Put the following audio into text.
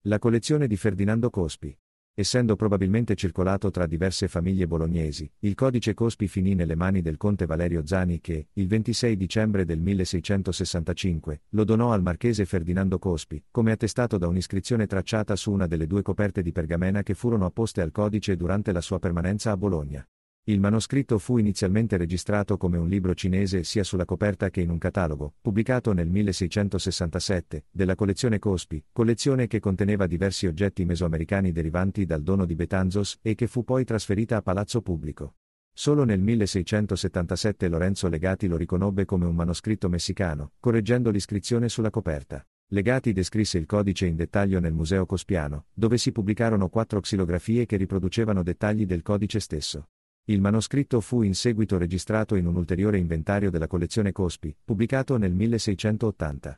La collezione di Ferdinando Cospi. Essendo probabilmente circolato tra diverse famiglie bolognesi, il codice Cospi finì nelle mani del conte Valerio Zani che, il 26 dicembre del 1665, lo donò al marchese Ferdinando Cospi, come attestato da un'iscrizione tracciata su una delle due coperte di pergamena che furono apposte al codice durante la sua permanenza a Bologna. Il manoscritto fu inizialmente registrato come un libro cinese sia sulla coperta che in un catalogo, pubblicato nel 1667, della collezione Cospi, collezione che conteneva diversi oggetti mesoamericani derivanti dal dono di Betanzos e che fu poi trasferita a Palazzo Pubblico. Solo nel 1677 Lorenzo Legati lo riconobbe come un manoscritto messicano, correggendo l'iscrizione sulla coperta. Legati descrisse il codice in dettaglio nel Museo Cospiano, dove si pubblicarono 4 xilografie che riproducevano dettagli del codice stesso. Il manoscritto fu in seguito registrato in un ulteriore inventario della collezione Cospi, pubblicato nel 1680.